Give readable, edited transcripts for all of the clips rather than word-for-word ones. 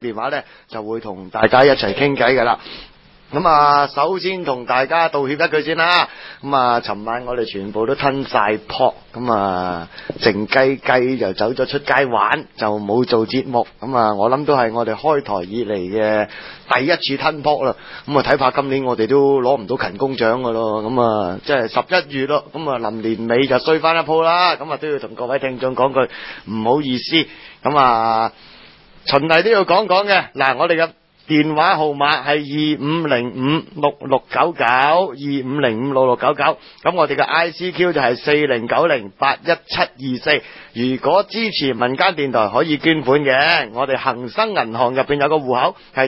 電話咧就會同大家一齊傾偈噶啦。咁啊，首先同大家道歉一句先啦。咁啊，尋晚我哋全部都吞晒泡，咁啊，靜雞雞就走咗出街玩，就冇做節目。咁啊，我諗都係我哋開台以嚟嘅第一次吞泡啦。咁啊，睇怕今年我哋都攞唔到勤工獎噶咯。咁啊，即係11月咯。咁啊，臨年尾就衰翻一鋪啦。咁啊，都要同各位聽眾講句唔好意思。咁啊，循例都要講講嘅。嗱，我哋嘅電話號碼係25056699，25056699。咁我哋嘅 ICQ 就係4090817724。如果支持民間電台可以捐款嘅，我哋恒生銀行入邊有個戶口係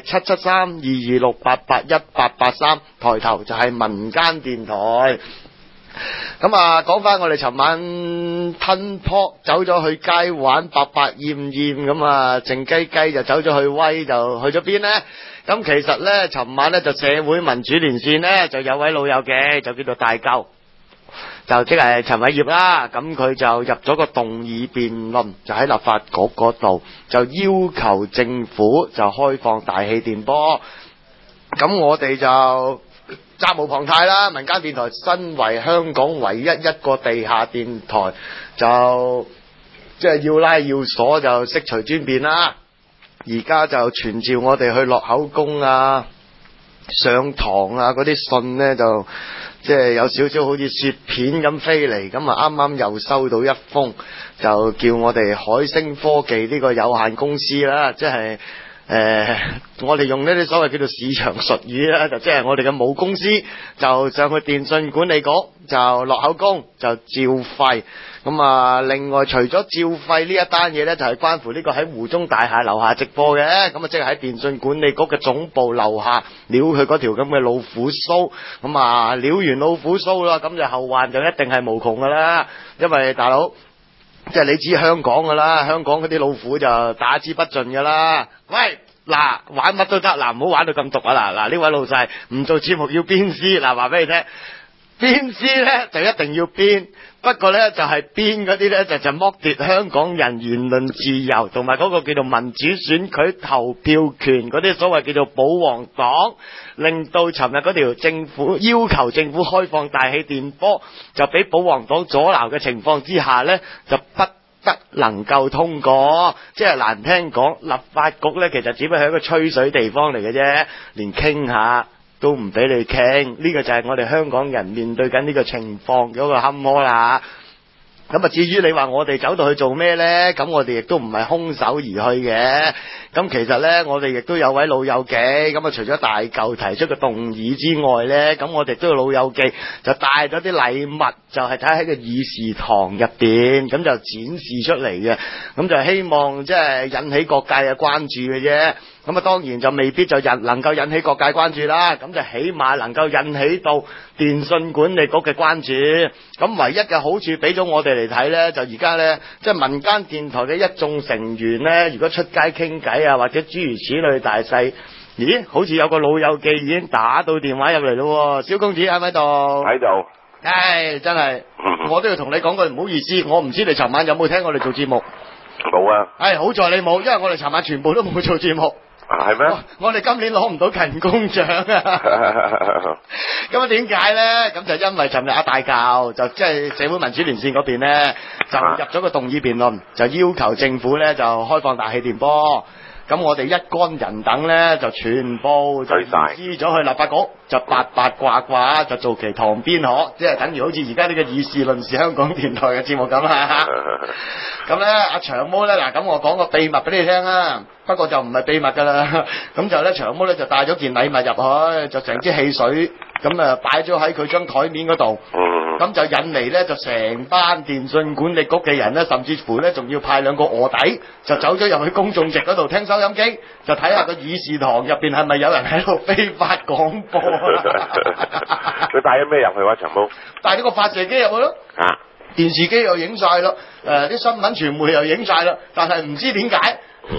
7732268818883，抬頭就係民間電台。咁啊，講翻我哋尋晚吞泡走咗去街玩，白白厭厭咁啊，靜雞雞就走咗去威，就去咗邊呢？咁其實呢，尋晚呢就社會民主連線呢就有位老友嘅，就叫做大舊，就即係陳偉業啦。咁佢就入咗個動議辯論，就喺立法局嗰度就要求政府就開放大氣電波。咁我哋就責無旁貸啦，民間電台身為香港唯一一個地下電台，就即係要拉要鎖就悉隨尊便啦。而家就傳召我哋去落口供啊、上堂啊嗰啲信呢，就即係有少少好似雪片咁飛嚟。咁啊，啱啱又收到一封，就叫我哋海星科技呢個有限公司啦，即係我哋用呢啲所謂叫做市場術語啦，就即係我哋嘅母公司就上去電信管理局就落口供就照肺。咁啊，另外除咗照肺呢一單嘢呢，就係關乎呢個喺湖中大廈樓下直播嘅。咁啊，即係喺電信管理局嘅總部樓下撩佢嗰條咁嘅老虎鬚。咁啊，撩完老虎鬚啦，咁就後患就一定係無窮噶啦。因為大佬，即係你知香港噶啦，香港嗰啲老虎就打之不盡噶啦。喂，嗱，玩乜都得，嗱，唔好玩到咁毒啊！嗱，呢位老細唔做節目要鞭屍，嗱，話俾你聽，鞭屍呢就一定要鞭，不過呢，就係鞭嗰啲呢，就剝奪香港人言論自由同埋嗰個叫做民主選舉投票權嗰啲所謂叫做保皇黨，令到尋日嗰條政府要求政府開放大氣電波就俾保皇黨阻撓嘅情況之下呢，就不得能夠通過。即係難聽講，立法局呢其實只不過係一個吹水地方嚟嘅啫，連傾下都唔俾你傾。呢個就係我哋香港人面對緊呢個情況嗰個坎坷啦。咁啊，至於你話我哋走到去做咩呢？咁我哋亦都唔係空手而去嘅。咁其實呢，我哋亦都有位老友記。咁啊，除咗大舊提出個動議之外呢，咁我哋都有老友記就帶咗啲禮物，就係睇喺個議事堂入邊，咁就展示出嚟嘅。咁就希望即係引起各界嘅關注嘅啫。咁啊，當然就未必就能夠引起各界關注啦。咁就起碼能夠引起到電信管理局嘅關注。咁唯一嘅好處俾咗我哋嚟睇呢，就而家呢，即係民間電台嘅一眾成員呢，如果出街傾偈啊，或者諸如此類大細，咦，好似有個老友記已經打到電話入嚟咯。小公子喺咪度？ 喺度。 唉，真係，我都要同你講句唔好意思，我唔知你尋晚有冇聽我哋做節目。 冇啊。 唉，好在你冇，因為我哋尋晚全部都冇做節目。 係咩？ 我哋今年攞唔到勤工獎啊！咁啊，點解呢？咁就因為尋日阿大教就即係社會民主連線嗰邊呢，就入咗個動議辯論，就要求政府呢就開放大氣電波。咁我哋一干人等呢，就全部就移師咗去立法局，就八卦卦就做其堂邊學，即係等於好似而家呢個議事論事香港電台嘅節目咁啊！咁呢，阿長毛呢，嗱，咁我講個秘密俾你聽啊！不過就唔係秘密噶啦，咁就呢，長毛呢就帶咗件禮物入去，就成支汽水咁啊擺咗喺佢張台面嗰度。咁就引嚟呢，就成班電信管理局嘅人呢，甚至乎呢，仲要派兩個臥底，就走咗入去公眾席嗰度聽收音機，就睇下個議事堂入邊係咪有人喺度非法廣播。 佢帶咗咩入去話長毛？ 帶咗個發射機入去咯。啊！電視機又影晒咯，啲新聞傳媒又影晒啦，但係唔知點解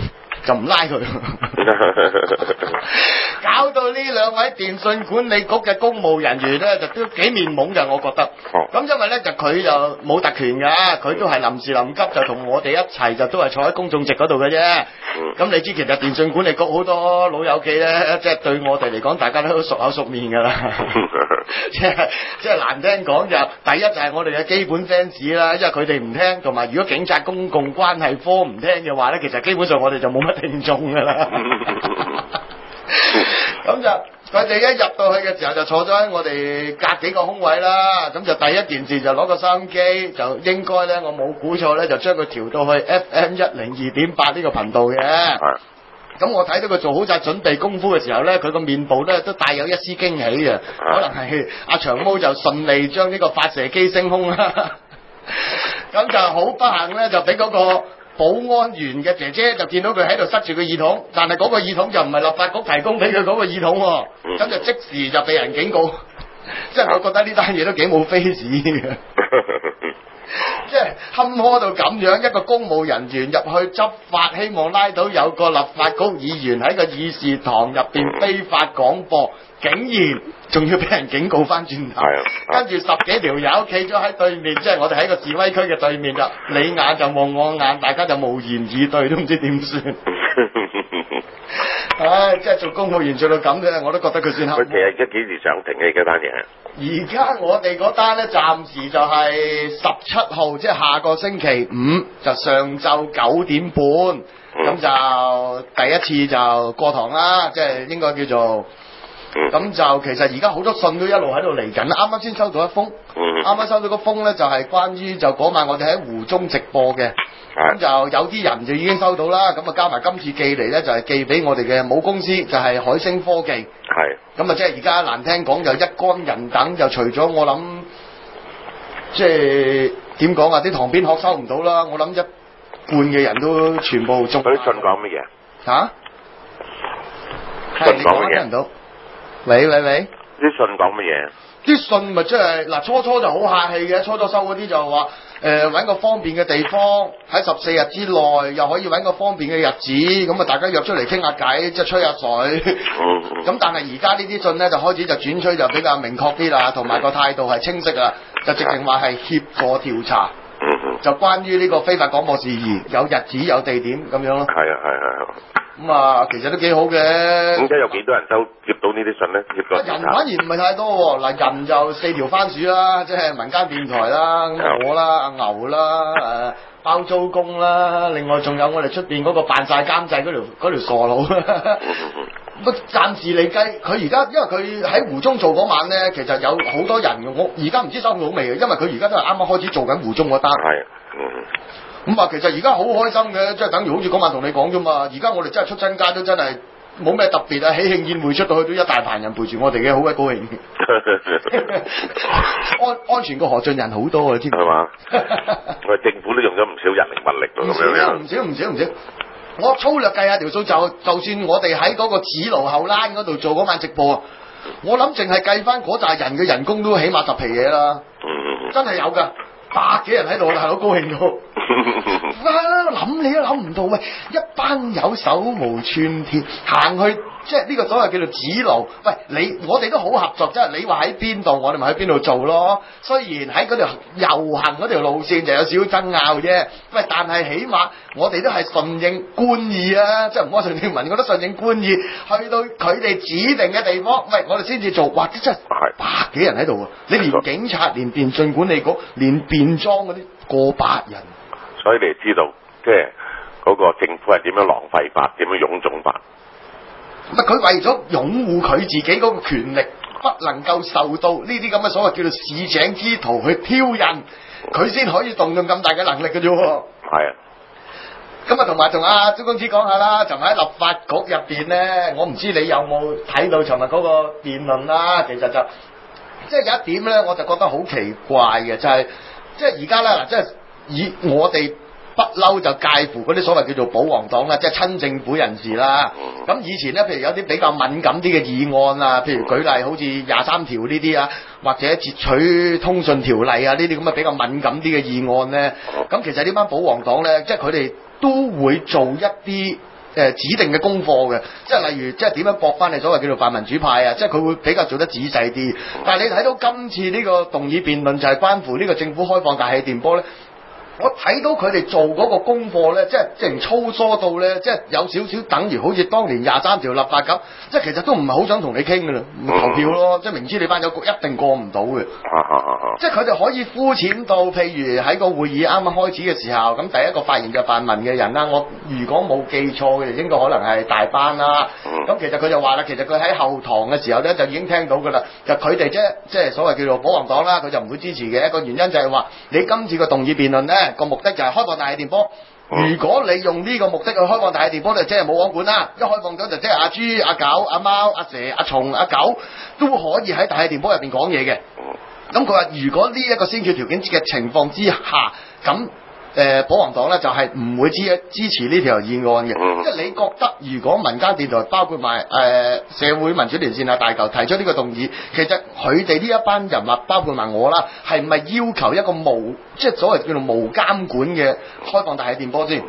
就唔拉佢。搞到呢兩位電信管理局嘅公務人員咧，就都幾面懵嘅，我覺得。咁因為咧就佢就冇特權㗎，佢都係臨時臨急就同我哋一齊就都係坐喺公眾席嗰度嘅啫。咁你知其實電信管理局好多老友記咧，即係對我哋嚟講，大家都熟口熟面㗎啦。即係難聽講就第一就係我哋嘅基本 fans 啦，因為佢哋唔聽，同埋如果警察公共關係科唔聽嘅話咧，其實基本上我哋就冇乜聽眾㗎啦。咁就佢哋一入到去嘅時候就坐咗喺我哋隔幾個空位啦，咁就第一件事就攞個收音機，就應該咧我冇估錯咧，就將佢調到去 FM 102.8呢個頻道嘅。咁我睇到佢做好晒準備功夫嘅時候咧，佢個面部咧都帶有一絲驚喜嘅，可能係阿長毛就順利將呢個發射機升空啦。咁就好不幸咧，就俾嗰個保安員嘅姐姐就見到佢喺度塞住個耳筒，但係嗰個耳筒就唔係立法局提供俾佢嗰個耳筒喎，咁就即時就被人警告。即係我覺得呢單嘢都幾冇 face 嘅。即係坎坷到咁樣，一個公務人員入去執法，希望拉到有個立法局議員喺個議事堂入邊非法廣播，竟然仲要俾人警告翻轉頭。跟住10幾條友企咗喺對面，即係我哋喺個示威區嘅對面就你眼就望我眼，大家就無言以對，都唔知點算。唉，即係做公務員做到咁嘅，我都覺得佢算黑。 佢其實而家幾時上庭嘅嗰單嘢？ 而家我哋嗰單咧，暫時就係17號，即係下個星期5，就上晝9點半，咁就第一次就過堂啦，即係應該叫做。咁就其實而家好多信都一路喺度嚟緊，啱啱先收到一封，啱啱收到個封咧就係關於就嗰晚我哋喺湖中直播嘅，咁就有啲人就已經收到啦，咁啊加埋今次寄嚟咧就係寄俾我哋嘅母公司，就係海星科技，咁啊即係而家難聽講就一干人等，就除咗我諗即係點講啊，啲堂邊學收唔到啦，我諗一半嘅人都全部中。 嗰啲信講乜嘢？ 嚇？ 信講乜嘢？ 聽唔到。喂， 啲信講乜嘢？ 啲信咪即係嗱，初初就好客氣嘅，初初收嗰啲就話揾個方便嘅地方，喺14日之內又可以揾個方便嘅日子，咁啊大家約出嚟傾下偈，即係吹下水。咁但係而家呢啲信咧就開始就轉趨就比較明確啲啦，同埋個態度係清晰啦，就直情話係協助調查，就關於呢個非法廣播事宜，有日子有地點咁樣咯。咁啊，其實都幾好嘅。 咁而家有幾多人接到呢啲信咧？ 人反而唔係太多喎。嗱，人就4條番薯啦，即係民間電台啦，咁我啦，阿牛啦，包租公啦，另外仲有我哋出邊嗰個扮晒監製嗰條傻佬。不暫時嚟計，佢而家因為佢喺湖中做嗰晚咧，其實有好多人嘅。我而家唔知收到未嘅，因為佢而家都係啱啱開始做緊湖中嗰單。咁啊，其實而家好開心嘅，即係等於好似嗰晚同你講啫嘛。而家我哋真係出親街都真係冇咩特別啊，喜慶宴會出到去都一大棚人陪住我哋嘅，好鬼高興。安全過何俊仁好多啊，知唔知？係嘛？ 我哋政府都用咗唔少人力物力咯，咁樣。唔少。我粗略計下條數，就算我哋喺嗰個紙爐後欄嗰度做嗰晚直播，我諗淨係計翻嗰扎人嘅人工都起碼10皮嘢啦。真係有㗎。100幾人喺度，大佬高興到，諗你都諗唔到喂！一班友手無寸鐵行去，即係呢個所謂叫做指路。喂，我哋都好合作，即係你話喺邊度，我哋咪喺邊度做咯。雖然喺嗰條遊行嗰條路線就有少少爭拗啫，喂，但係起碼我哋都係順應官意啊！即係唔好順應民，我都順應官意，去到佢哋指定嘅地方，喂，我哋先至做。哇！真係100幾人喺度啊！你連警察、連電信管理局、連便裝嗰啲過百人， 所以你知道即係嗰個政府係點樣浪費法，點樣臃腫法。 佢為咗擁護佢自己嗰個權力，不能夠受到呢啲咁嘅所謂叫做市井之徒去挑釁，佢先可以動用咁大嘅能力嘅啫。係啊。咁啊，同埋同阿朱公子講下啦，就喺立法局入邊咧，我唔知你有冇睇到尋日嗰個辯論啦。其實就即係有一點咧，我就覺得好奇怪嘅，就係即係而家咧嗱，即係以我哋不嬲就介乎嗰啲所謂叫做保皇黨啦，即係親政府人士啦。咁以前咧，譬如有啲比較敏感啲嘅議案啊，譬如舉例好似23條呢啲啊，或者截取通訊條例啊呢啲咁嘅比較敏感啲嘅議案咧，咁其實呢班保皇黨咧，即係佢哋都會做一啲指定嘅功課嘅，即係例如即係點樣駁翻你所謂叫做泛民主派啊，即係佢會比較做得仔細啲。但係你睇到今次呢個動議辯論就係關乎呢個政府開放大氣電波咧。我睇到佢哋做嗰個功課咧，即係直情粗疏到咧，即係有少少等於好似當年23條立法咁，即係其實都唔係好想同你傾噶啦，投票咯，即係明知你班友一定過唔到嘅。即係佢哋可以膚淺到，譬如喺個會議啱啱開始嘅時候，咁第一個發言就泛民嘅人啦，我如果冇記錯嘅，應該可能係大班啦。咁其實佢就話啦，其實佢喺後堂嘅時候咧就已經聽到噶啦，就佢哋即係所謂叫做保皇黨啦，佢就唔會支持嘅一個原因就係話，你今次個動議辯論咧。個目的就係開放大氣電波。如果你用呢個目的去開放大氣電波，就即係冇網管啦。一開放咗就即係阿豬、阿狗、阿貓、阿蛇、阿蟲、阿狗都可以喺大氣電波入邊講嘢嘅。咁佢話如果呢一個先決條件嘅情況之下，咁保皇黨咧就係唔會支持呢條議案嘅。即係你覺得如果民間電台包括埋社會民主連線啊、大球提出呢個動議，其實佢哋呢一班人物包括埋我啦，係唔係要求一個即係所謂叫做無監管嘅開放大氣電波先？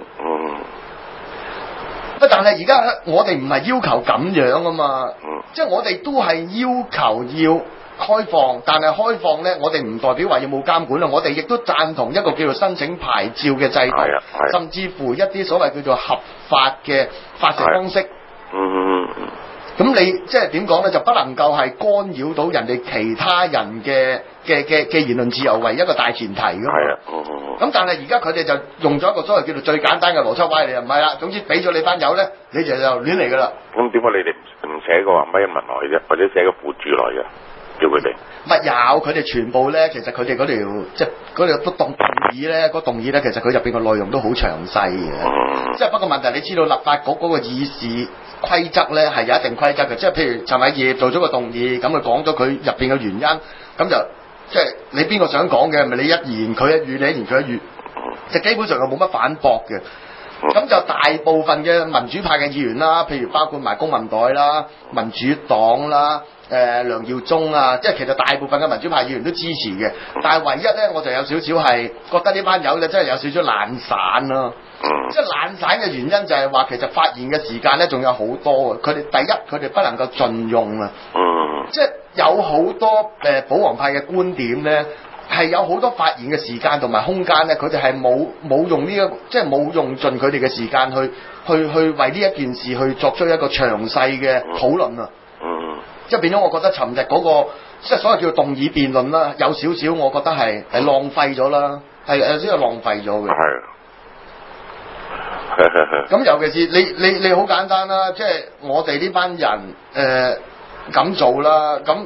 但係而家我哋唔係要求咁樣啊嘛，即係我哋都係要求要開放，但係開放呢，我哋唔代表話要冇監管啦，我哋亦都贊同一個叫做申請牌照嘅制度，甚至乎一啲所謂叫做合法嘅發射方式。咁你即係點講呢？就不能夠係干擾到人哋其他人嘅言論自由為一個大前提㗎嘛。咁但係而家佢哋就用咗一個所謂叫做最簡單嘅邏輯歪理，唔係啦。總之俾咗你班友呢，你就亂嚟㗎啦。 咁點解你哋唔寫個話咩文來啫，或者寫個附注來嘅？叫佢哋乜有佢哋全部咧，其實佢哋嗰條即係嗰條動議咧，嗰動議咧，其實佢入邊個內容都好詳細嘅。即係不過問題，你知道立法局嗰個議事規則咧係有一定規則嘅。即係譬如陳偉業做咗個動議，咁佢講咗佢入邊嘅原因，咁就即係你邊個想講嘅，咪你一言佢一語，你一言佢一語，就基本上又冇乜反駁嘅。咁就大部分嘅民主派嘅議員啦，譬如包括埋公民黨啦、民主黨啦、梁耀忠啊，即係其實大部分嘅民主派議員都支持嘅。但係唯一咧，我就有少少係覺得呢班友咧真係有少少懶散咯。即係懶散嘅原因就係話，其實發言嘅時間咧仲有好多嘅。佢哋第一，佢哋不能夠盡用啊。即係有好多保皇派嘅觀點咧。係有好多發言嘅時間同埋空間咧，佢哋係冇用呢即係冇用盡佢哋嘅時間去為呢一件事去作出一個詳細嘅討論啊。即係變咗，我覺得尋日嗰個即係所謂叫做動議辯論啦，有少少我覺得係浪費咗啦，係有少少浪費咗嘅。咁尤其是你好簡單啦，即係我哋呢班人咁做啦，咁。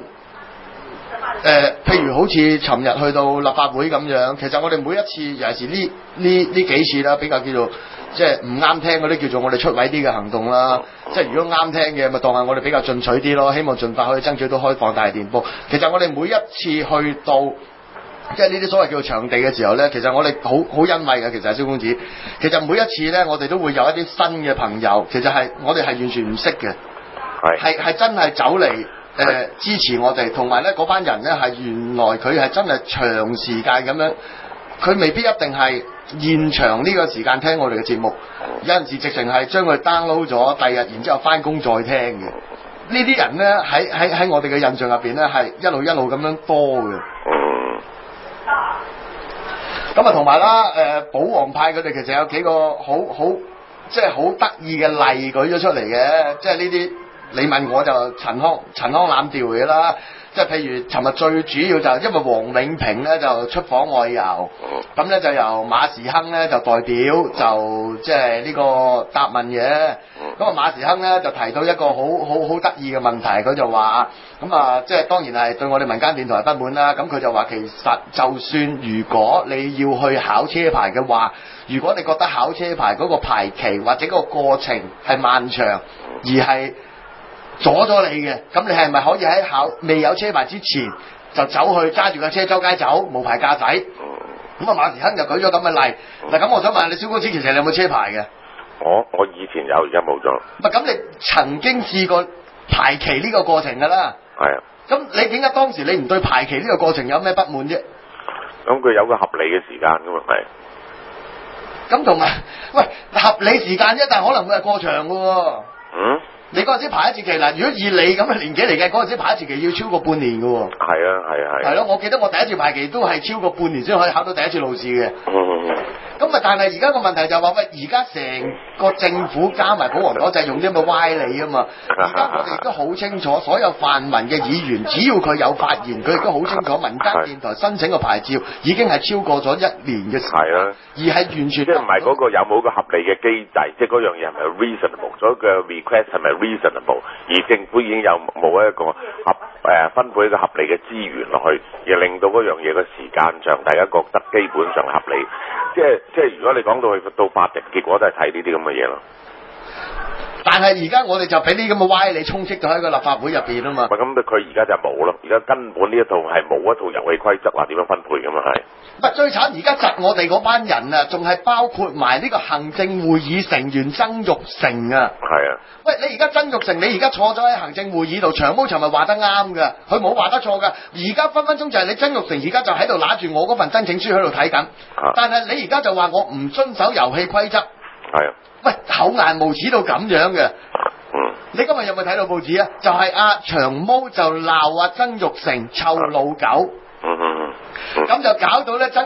譬如好似尋日去到立法會咁樣，其實我哋每一次尤其是呢幾次啦，比較叫做即係唔啱聽嗰啲，叫做我哋出位啲嘅行動啦。即係如果啱聽嘅，咪當係我哋比較進取啲咯，希望盡快可以爭取到開放大電波。其實我哋每一次去到即係呢啲所謂叫做場地嘅時候呢，其實我哋好欣慰嘅。其實係蕭公子，其實每一次呢，我哋都會有一啲新嘅朋友，其實係我哋係完全唔識嘅，係真係走嚟。支持我哋，同埋咧嗰班人咧係原來佢係真係長時間咁樣，佢未必一定係現場呢個時間聽我哋嘅節目，有陣時直情係將佢 download 咗，第日然之後翻工再聽嘅。呢啲人咧喺我哋嘅印象入邊咧係一路咁樣多嘅。咁啊同埋啦，保皇派佢哋其實有幾個好即係好得意嘅例舉咗出嚟嘅，即係呢啲。你問我就陳腔濫調嘅啦，即係譬如尋日最主要就係因為黃永平咧就出訪外遊，咁咧就由馬時亨咧就代表就即係呢個答問嘅，咁啊馬時亨咧就提到一個好得意嘅問題，佢就話咁啊即係當然係對我哋民間電台不滿啦，咁佢就話其實就算如果你要去考車牌嘅話，如果你覺得考車牌嗰個排期或者個過程係漫長，而係阻咗你嘅，咁你係咪可以喺未有車牌之前就走去揸住架車周街走，無牌駕駛？咁啊馬時亨就舉咗咁嘅例。嗱咁我想問你，蕭公子其實你有冇車牌嘅？ 我以前有，而家冇咗。 唔係咁，你曾經試過排期呢個過程㗎啦。 係啊。 咁你點解當時你唔對排期呢個過程有咩不滿啫？ 咁佢有個合理嘅時間㗎嘛，係。 咁同埋，喂，合理時間啫，但係可能會係過長嘅喎。 嗯。 你嗰陣時排一次期嗱，如果以你咁嘅年紀嚟計，嗰陣時排一次期要超過半年嘅喎。 係啊。 係咯，我記得我第一次排期都係超過半年先可以考到第一次路試嘅。咁啊，但係而家個問題就係話，喂，而家成個政府加埋保皇黨就係用啲咁嘅歪理啊嘛。而家我哋亦都好清楚，所有泛民嘅議員，只要佢有發言，佢亦都好清楚，民間電台申請個牌照已經係超過咗1年嘅時間。係啊，而係完全即係唔係嗰個有冇個合理嘅機制，即係嗰樣嘢係咪 reasonable，所以嘅 request 係咪 reasonable，而政府已經有冇一個分配一個合理嘅資源落去，而令到嗰樣嘢嘅時間上大家覺得基本上合理。即係如果你講到去到法庭，結果都係睇呢啲咁嘅嘢咯。 但係而家我哋就俾啲咁嘅歪理充斥咗喺個立法會入邊啊嘛。 咁佢而家就冇咯，而家根本呢一套係冇一套遊戲規則話點樣分配㗎嘛係。 最慘而家窒我哋嗰班人啊，仲係包括埋呢個行政會議成員曾鈺成啊。係啊。喂，你而家曾鈺成，你而家坐咗喺行政會議度，長毛尋日話得啱㗎，佢冇話得錯㗎。而家分分鐘就係你曾鈺成而家就喺度揦住我嗰份申請書喺度睇緊。但係你而家就話我唔遵守遊戲規則。係啊。喂，厚顏無恥到咁樣嘅。你今日有冇睇到報紙啊？就係長毛就鬧曾鈺成臭老狗。咁就搞到咧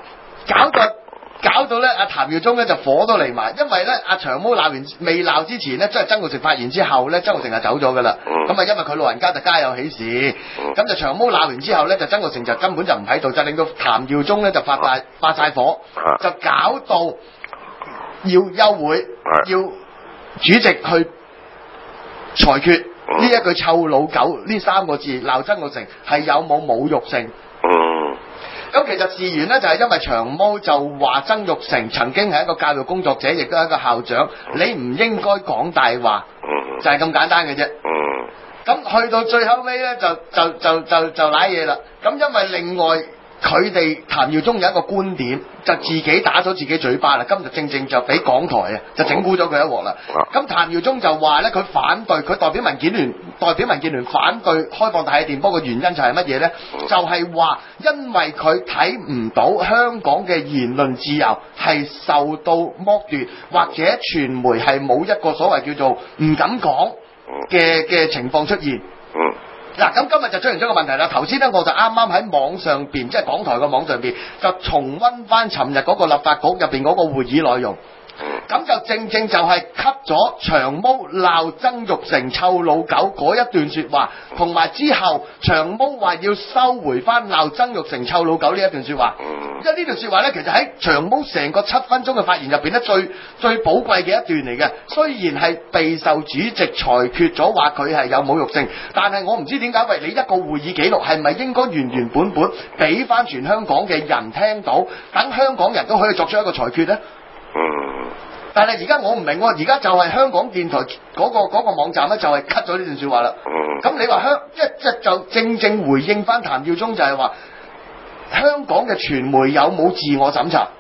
搞到咧譚耀宗咧就火都嚟埋，因為咧長毛未鬧之前咧，即係曾鈺成發言之後咧，曾鈺成就走咗噶啦。咁因為佢老人家就家有喜事，咁就長毛鬧完之後咧，就曾鈺成就根本就唔喺度，就令到譚耀宗咧就發晒火，就搞到要休會，要主席去裁決呢一句臭老狗呢3個字鬧曾鈺成係有冇侮辱性。咁其實事緣呢，就係因為長毛就話曾鈺成曾經係一個教育工作者，亦都係一個校長，你唔應該講大話，就係咁簡單嘅啫。咁去到最後尾呢，就瀨嘢啦。咁因為另外佢哋譚耀宗有一個觀點，就自己打咗自己嘴巴啦。今日正就俾港台啊，就整蠱咗佢一鑊啦。咁譚耀宗就話咧，佢反對，佢代表民建聯反對開放大氣電波嘅原因就係乜嘢咧？就係話因為佢睇唔到香港嘅言論自由係受到剝奪，或者傳媒係冇一個所謂叫做唔敢講嘅情況出現。嗱，咁今日就出現咗個問題啦。頭先咧，我就啱啱喺網上邊，即係港台個網上邊，就重溫翻尋日嗰個立法局入邊嗰個會議內容。咁就正就係 cut 咗長毛鬧曾鈺成臭老狗嗰一段說話，同埋之後長毛話要收回翻鬧曾鈺成臭老狗呢一段說話。因為呢段說話咧，其實喺長毛成個7分鐘嘅發言入邊咧，最寶貴嘅一段嚟嘅。雖然係備受主席裁決咗話佢係有侮辱性，但係我唔知點解，喂，你一個會議記錄係咪應該原本俾翻全香港嘅人聽到，等香港人都可以作出一個裁決咧？但係而家我唔明喎，而家就係香港電台嗰個網站咧，就係 cut 咗呢段說話啦。咁你話即就正回應翻譚耀宗，就係話香港嘅傳媒有冇自我審查？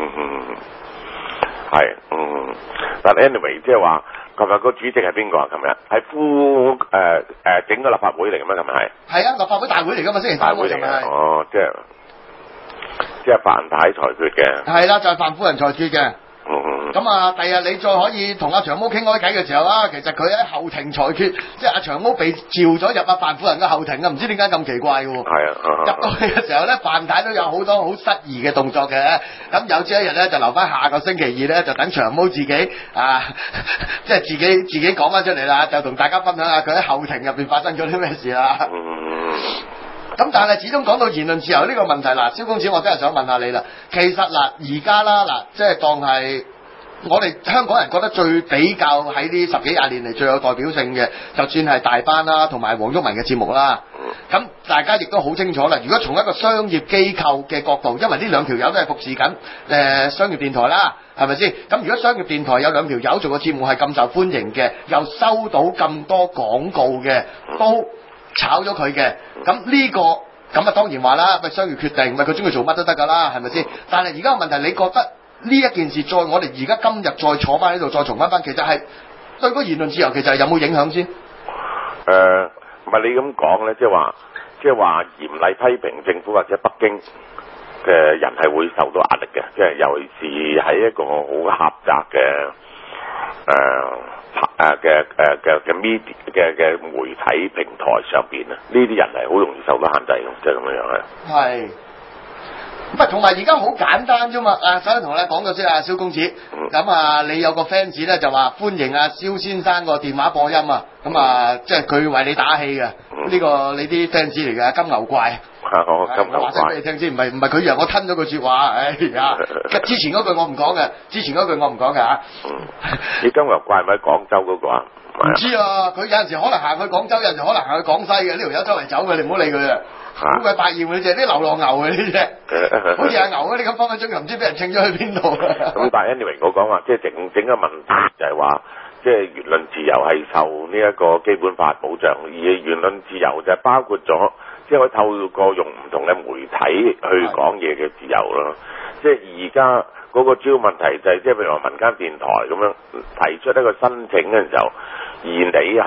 係，但 anyway 即係話，琴日個主席係邊個啊？琴日係整個立法會嚟嘅咩？琴日係啊，立法會大會嚟噶嘛？星期三大會嚟嘅。哦，即係范太裁決嘅。係啦，就係范夫人裁決嘅。咁啊，第日你再可以同阿長毛傾開偈嘅時候啊，其實佢喺後庭裁決，即係阿長毛被召咗入范夫人嘅後庭啊，唔知點解咁奇怪嘅喎。係啊，入到去嘅時候咧，范太都有好多好失儀嘅動作嘅。咁有朝一日咧，就留翻下個星期二咧，就等長毛自己即係自己講翻出嚟啦，就同大家分享下佢喺後庭入邊發生咗啲咩事啦。咁但係始終講到言論自由呢個問題，蕭公子我真係想問下你啦。其實而家啦，即係當係我哋香港人覺得最比較喺呢10幾20年嚟最有代表性嘅，就算係大班啦，同埋黃毓民嘅節目啦。咁大家亦都好清楚啦。如果從一個商業機構嘅角度，因為呢兩條友都係服侍緊商業電台啦，係咪先？咁如果商業電台有兩條友做個節目係咁受歡迎嘅，又收到咁多廣告嘅，都炒咗佢嘅，咁呢個咁當然話啦，咪商業決定，咪佢中意做乜都得㗎啦，係咪先？但係而家個問題，你覺得呢一件事我哋而家今日再坐翻喺度再重溫翻，其實係對嗰言論自由其實係有冇影響先？ 唔係你咁講咧，即係話嚴厲批評政府或者北京嘅人係會受到壓力嘅，即係尤其是喺一個好狹窄嘅嘅媒體平台上邊啊，呢啲人係好容易受到限制嘅，即係咁樣樣係。咁同埋而家好簡單啫嘛！首先同你講咗先啊，蕭公子。咁你有個 fans 咧就話歡迎阿蕭先生個電話播音啊。咁即係佢為你打氣嘅。呢個你啲 fans 嚟嘅金牛怪。 金牛怪。 話聲俾你聽先，唔係佢讓我吞咗句説話。哎呀，之前嗰句我唔講嘅， 你金牛怪係咪喺廣州嗰個啊？ 唔知啊，佢有陣時可能行去廣州，有陣時可能行去廣西嘅。呢條友周圍走嘅，你唔好理佢啊。好鬼百厭嘅啫，啲流浪牛嘅呢隻，好似阿牛嗰啲咁分分鐘又唔知俾人稱咗去邊度。 咁但係 anyway 我講話，即係整個問題就係話，即係言論自由係受呢一個基本法保障，而言論自由就係包括咗，即係可以透過用唔同嘅媒體去講嘢嘅自由咯。即係而家嗰個主要問題就係，即係譬如話民間電台咁樣提出一個申請嘅時候，而你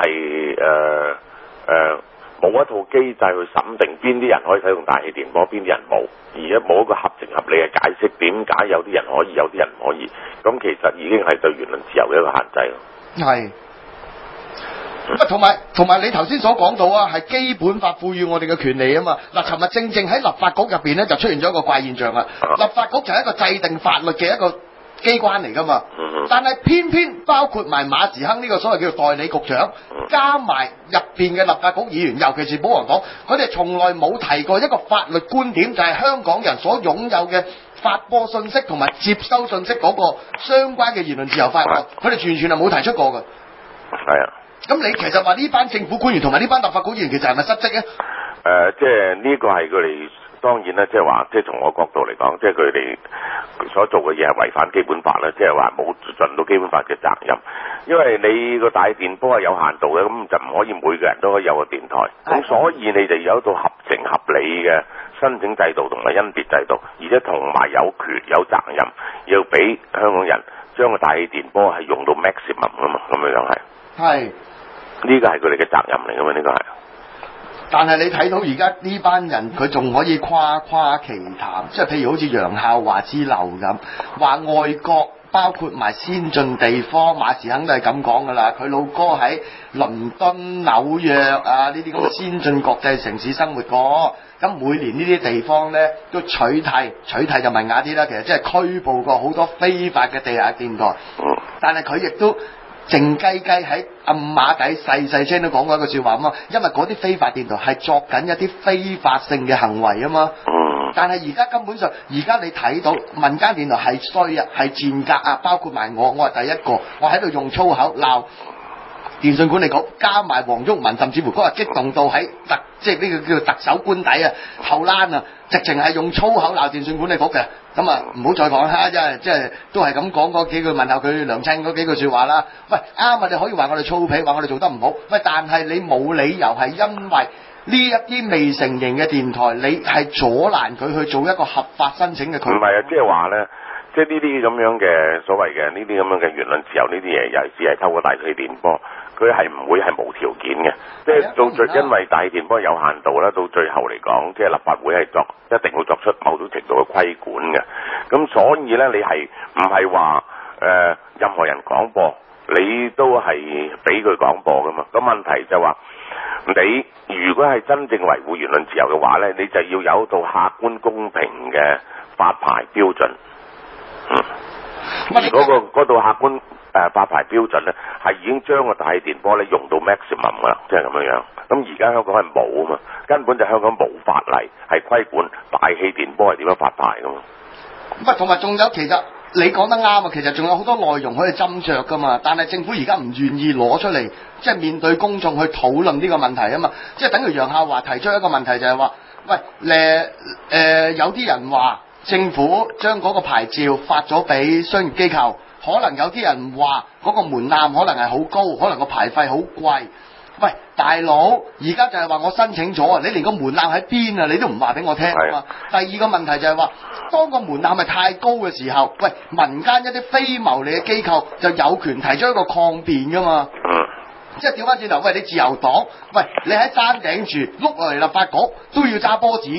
係冇一套機制去審定邊啲人可以使用大氣電波，邊啲人冇，而家冇一個合情合理嘅解釋點解有啲人可以，有啲人唔可以，咁其實已經係對言論自由嘅一個限制咯。 係。同埋你頭先所講到啊，係基本法賦予我哋嘅權利啊嘛。嗱，尋日正正喺立法局入邊咧就出現咗一個怪現象啊。立法局就係一個制定法律嘅一個機關嚟噶嘛，但係偏偏包括埋馬時亨呢個所謂叫做代理局長，加埋入邊嘅立法局議員，尤其是保皇黨，佢哋從來冇提過一個法律觀點，就係香港人所擁有嘅發播信息同埋接收信息嗰個相關嘅言論自由法案，佢哋完全係冇提出過嘅。 係啊。咁你其實話呢班政府官員同埋呢班立法局議員其實係咪失職咧？ 即係呢個係佢哋。當然啦，即係話，即係從我角度嚟講，即係佢哋所做嘅嘢係違反基本法啦，即係話冇盡到基本法嘅責任。因為你個大電波係有限度嘅，咁就唔可以每個人都可以有個電台。咁所以你哋有一套合情合理嘅申請制度同埋甄別制度，而且同埋有權有責任要俾香港人將個大氣電波係用到 maximum 啊嘛，咁樣係。係。呢個係佢哋嘅責任嚟噶嘛，呢個係。 但係你睇到而家呢班人，佢仲可以誇誇其談，即係譬如好似楊孝華之流咁，話外國包括埋先進地方，馬時亨都係咁講噶啦。佢老哥喺倫敦、紐約啊呢啲咁嘅先進國際城市生活過，咁每年呢啲地方呢都取締就文雅啲啦，其實即係拘捕過好多非法嘅地下電台，但係佢亦都靜雞雞喺暗馬底細聲都講過一個笑話啊嘛，因為嗰啲非法電台係作緊一啲非法性嘅行為啊嘛。但係而家根本上，而家你睇到民間電台係衰啊，係賤格啊，包括埋我係第一個，我喺度用粗口鬧電信管理局，加埋黃毓民，甚至乎嗰日激動到喺即係呢個叫做特首官邸啊後欄啊，直情係用粗口鬧電信管理局嘅。咁啊，唔好再講啦，即係都係咁講嗰幾句，問候佢娘親嗰幾句説話啦。喂，啱啊！你可以話我哋粗鄙，話我哋做得唔好。喂，但係你冇理由係因為呢一啲未成型嘅電台，你係阻攔佢去做一個合法申請嘅渠道。唔係啊，即係話咧，即係呢啲咁樣嘅所謂嘅呢啲咁樣嘅言論自由呢啲嘢，尤其是係透過大氣電波，佢係唔會係無條件嘅。即係到最因為大氣電波有限度啦，到最後嚟講，即係立法會係一定會作出某種程度嘅規管嘅。咁所以咧，你係唔係話任何人廣播，你都係俾佢廣播噶嘛？咁問題就話，你如果係真正維護言論自由嘅話咧，你就要有一套客觀公平嘅發牌標準。而嗰套客觀發牌標準咧，係已經將個大氣電波咧用到 maximum 噶啦，即係咁樣樣。咁而家香港係冇啊嘛，根本就香港冇法例係規管大氣電波係點樣發牌噶嘛。同埋仲有，其實你講得啱啊，其實仲有好多內容可以斟酌噶嘛，但係政府而家唔願意攞出嚟，即係面對公眾去討論呢個問題啊嘛，即係等於楊孝華提出一個問題就係話，喂，有啲人話政府將嗰個牌照發咗俾商業機構，可能有啲人話嗰個門檻可能係好高，可能個牌費好貴。喂，大佬，而家就係話我申請咗，你連個門檻喺邊啊，你都唔話俾我聽啊嘛。第二個問題就係話，當個門檻係太高嘅時候，喂，民間一啲非牟利嘅機構就有權提出一個抗辯噶嘛。即係調翻轉頭，喂，你自由黨，喂，你喺山頂住碌落嚟立法局都要揸波子嘅。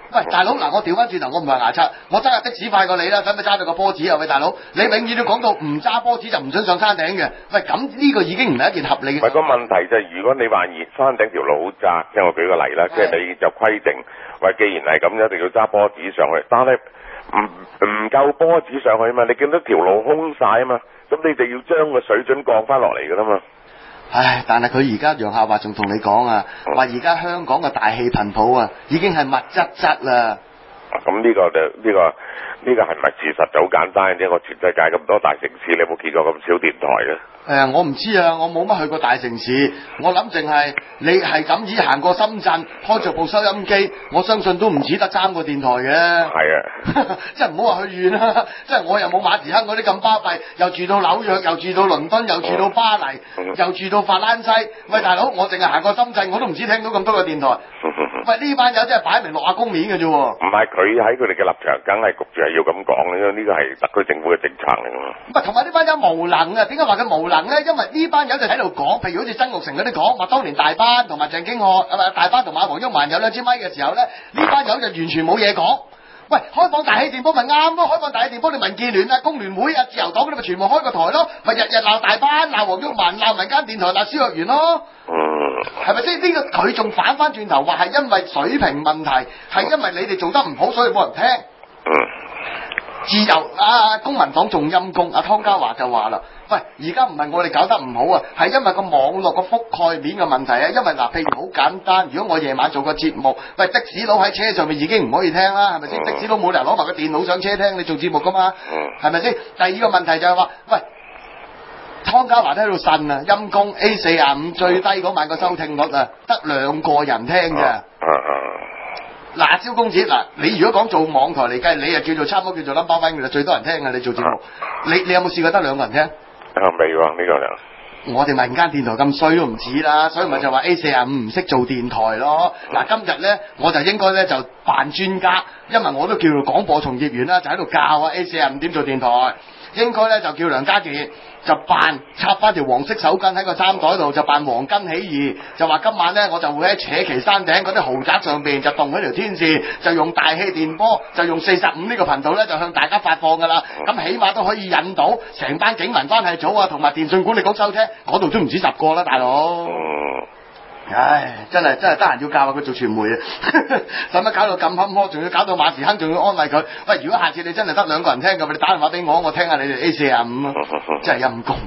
喂，大佬嗱，我調翻轉頭，我唔係牙刷，我揸架的士快過你啦，使唔使揸到個波子啊？喂，大佬，你永遠都講到唔揸波子就唔准上山頂嘅。喂，咁呢個已經唔係一件合理嘅。 唔係個問題就係，如果你話山頂條路好窄，即係我舉個例啦，即係你就規定，喂，既然係咁，一定要揸波子上去，但係唔夠波子上去啊嘛，你見到條路空晒啊嘛，咁你就要將個水準降翻落嚟噶啦嘛。 唉，但係佢而家楊夏華仲同你講啊，話而家香港嘅大氣頻譜啊，已經係密質質啦。 咁呢個係咪事實就好簡單啫？我全世界咁多大城市，你有冇見過咁少電台咧？ 我唔知啊，我冇乜去過大城市，我諗淨係你係咁以行過深圳，開着部收音機，我相信都唔止得3個電台嘅。 係啊， 即係唔好話去遠啦，即係我又冇馬時亨嗰啲咁巴閉，又住到紐約，又住到倫敦，又住到巴黎，又住到法蘭西。喂，大佬，我淨係行過深圳，我都唔知聽到咁多個電台。喂，呢班友真係擺明落下公面嘅啫。 唔係佢喺佢哋嘅立場，梗係焗住係要咁講，因為呢個係特區政府嘅政策嚟㗎嘛。 唔係，同埋呢班友無能啊！點解話佢無能咧？因為呢班友就喺度講，譬如好似曾鈺成嗰啲講，話當年大班同埋鄭經翰大班同埋黃毓民有2支咪嘅時候咧，呢班友就完全冇嘢講。喂，開放大氣電波咪啱咯？開放大氣電波，你民建聯啊、工聯會啊、自由黨嗰啲咪全部開個台咯，咪日日鬧大班、鬧黃毓民、鬧民間電台、鬧蕭若元咯。係咪先？呢個佢仲反翻轉頭話係因為水平問題，係因為你哋做得唔好，所以冇人聽。自由公民黨仲陰公，湯家驊就話啦，喂，而家唔係我哋搞得唔好啊，係因為個網絡個覆蓋面嘅問題啊。因為嗱，譬如好簡單，如果我夜晚做個節目，喂，的士佬喺車上面已經唔可以聽啦，係咪先？的士佬冇理由攞埋個電腦上車聽你做節目噶嘛，係咪先？第二個問題就係話，喂，湯家驊都喺度呻啊，陰公 A45最低嗰晚個收聽率啊，得2個人聽嘅。嗱，蕭公子，嗱，你如果講做網台嚟計，你又叫做差唔多叫做 number one 嘅啦，最多人聽嘅，你做節目，你有冇試過得2個人聽？ 未喎，呢個就我哋民間電台咁衰都唔止啦，所以咪就話 A45唔識做電台咯。嗱，今日咧我就應該咧就扮專家，因為我都叫做廣播從業員啦，就喺度教啊 A45點做電台。應該咧就叫梁家傑就扮插翻條黃色手巾喺個衫袋度，就扮黃巾起義，就話今晚咧我就會喺扯旗山頂嗰啲豪宅上邊就動嗰條天線，就用大氣電波，就用45呢個頻道咧就向大家發放噶啦。咁起碼都可以引到成班警民關係組啊同埋電訊管理局收聽，嗰度都唔止10個啦，大佬。唉，真係得閒要教下佢做傳媒啊！使乜搞到咁坎坷，仲要搞到馬時亨，仲要安慰佢。喂，如果下次你真係得2個人聽嘅，你打電話俾我聽下你哋 A45啊，真係陰公。